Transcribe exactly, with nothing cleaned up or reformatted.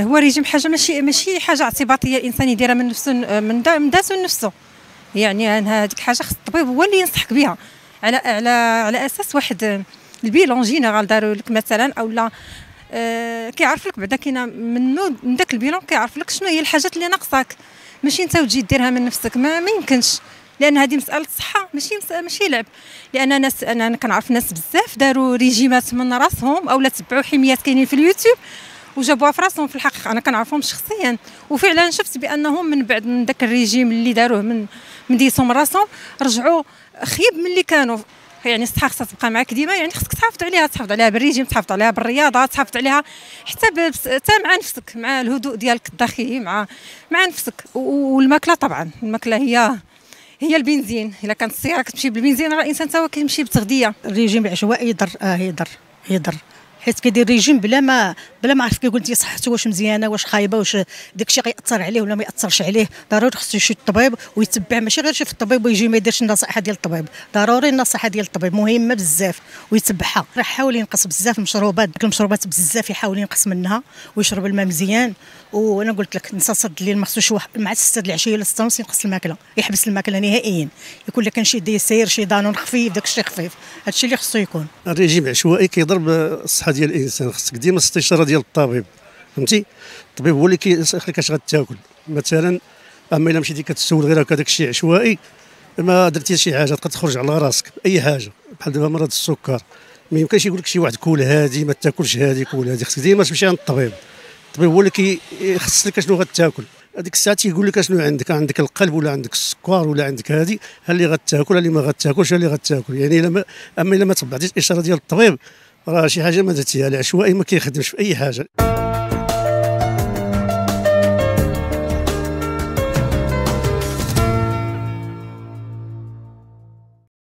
هو ريجيم حاجه ماشي ماشي حاجه اعتباطيه الانسان يديرها من نفسه، من من ذاته لنفسه. يعني انا هذيك حاجه خص الطبيب هو اللي ينصحك بها على على على اساس واحد البيلون جينيرال داروا لك مثلا، او لا آه كيعرف لك بعدا كاينه منو من داك البيلون كيعرف لك شنو هي الحاجات اللي ناقصاك، ماشي انت وتجي ديرها من نفسك. ما, ما يمكنش، لان هذه مساله صحه ماشي ماشي لعب. لان ناس انا, أنا كنعرف ناس بزاف داروا ريجيمات من راسهم او لا تبعوا حميات كاينين في اليوتيوب وجابوها في راسهم. في الحقيقه انا كنعرفهم شخصيا، وفعلا شفت بانهم من بعد من داك الريجيم اللي داروه من من ديتهم راسهم رجعوا خيب من اللي كانوا. يعني الصحه خصها تبقى معك ديما، يعني خصك تحافظ عليها، تحافظ عليها بالريجيم، تحافظ عليها بالرياضه، تحافظ عليها حتى حتى مع نفسك، مع الهدوء ديالك الداخلي، مع مع نفسك. والماكله طبعا، الماكله هي هي البنزين. الا كانت السياره كتمشي بالبنزين راه الانسان تا هو كيمشي بالتغذيه. الريجيم العشوائي يضر، اه يضر يضر حيت كيدير ريجيم بلا ما بلا ما عرف كيقول انت صحته واش مزيانه واش خايبه، واش داكشي غيأثر عليه ولا ما يأثرش عليه. ضروري خصو يمشي للطبيب ويتبع، ماشي غير يشوف الطبيب ويجي ما يديرش النصائح ديال الطبيب. ضروري النصائح ديال الطبيب مهمه بزاف ويتبعها. راه حاول ينقص بزاف المشروبات، ديك المشروبات بزاف يحاول ينقص منها ويشرب الماء مزيان. وانا قلت لك نص صد الليل ما خصوش مع ستة العشيه ولا ستة ونص ينقص الماكله، يحبس الماكله نهائيا. يكون لك شي ديسير شي دانون خفيف، داك الشيء خفيف، هادشي اللي خصو يكون. الريجيم العشوائي كيضرب الصحه ديال الانسان، خصك ديما الاستشاره ديال الطبيب، فهمتي؟ الطبيب هو اللي كيسخلك اش غتاكل. مثلا اما الا مشيتي كتسول غير هكا داكشي عشوائي ما درتي شي حاجه تقدر تخرج على راسك باي حاجه، بحال دابا مرض السكر ما يمكنش يقول لك شي واحد كول هادي ما تاكلش هادي كول هادي، خصك ديما تمشي عند الطبيب. الطبيب هو اللي كيخصص لك شنو غتاكل. هذيك الساعه تيقول لك شنو عندك، عندك القلب ولا عندك السكر ولا عندك هادي، ها اللي غتاكل ها اللي ما غتاكلش ها اللي غتاكل. يعني الا اما الا ما تبعتيش الاشاره ديال الطبيب راه شي حاجه ما درتيها. العشوائي ما كيخدمش في اي حاجه.